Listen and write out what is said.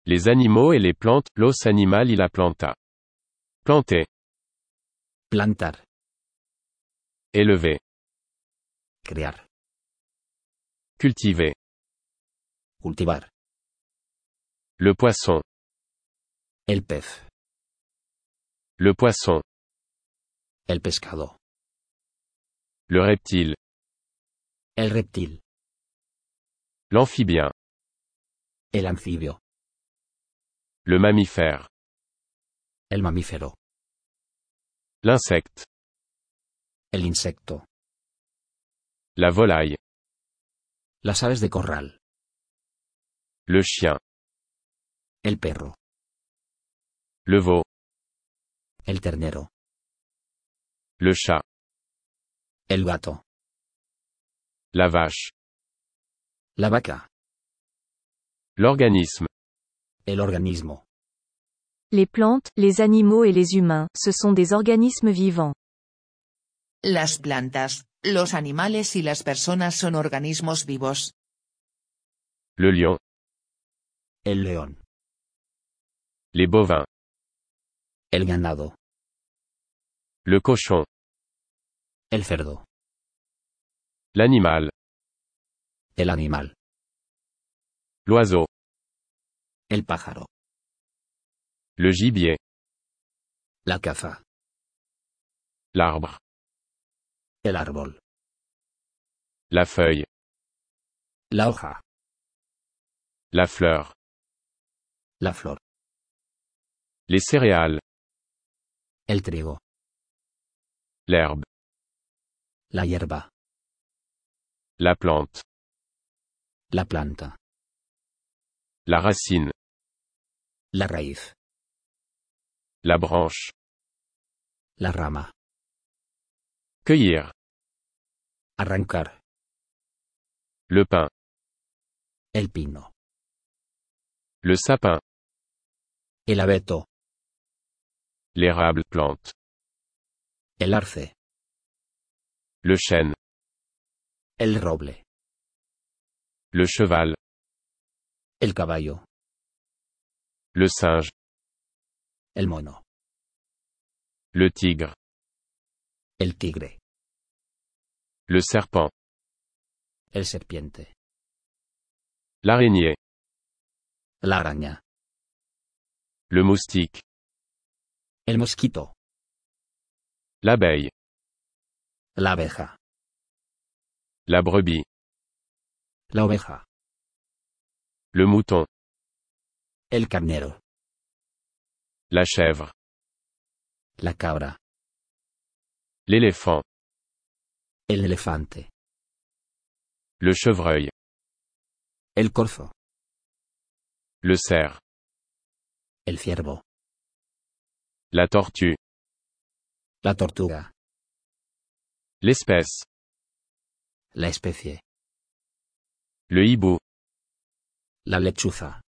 Les animaux et les plantes, los animal y la planta. Planter. Plantar. Élever. Criar. Cultiver. Cultivar. Le poisson. El pez. Le poisson. El pescado. Le reptile. El reptil. L'amphibien. El anfibio. Le mammifère. El mamífero. L'insecte. El insecto. La volaille. Las aves de corral. Le chien. El perro. Le veau. El ternero. Le chat. El gato. La vache. La vaca. L'organisme. El organismo. Les plantes, les animaux et les humains, ce sont des organismes vivants. Las plantas, los animales y las personas son organismos vivos. Le lion. El león. Les bovins. El ganado. Le cochon. El cerdo. L'animal. El animal. L'oiseau. El pájaro. Le gibier. La caza. L'arbre. El árbol. La feuille. La hoja. La fleur. La flor. Les céréales. El trigo. L'herbe. La hierba. La plante. La planta. La racine. La raíz. La branche. La rama. Cueillir. Arrancar. Le pin. El pino. Le sapin. El abeto. L'érable plante. El arce. Le chêne. El roble. Le cheval. El caballo. Le singe. El mono. Le tigre. El tigre. Le serpent. El serpiente. L'araignée. La araña. Le moustique. El mosquito. L'abeille. La abeja. La brebis. La oveja. Le mouton. El carnero. La chèvre. La cabra. L'éléphant. El elefante. Le chevreuil. El corzo. Le cerf. El ciervo. La tortue. La tortuga. L'espèce. La especie. Le hibou. La lechuza.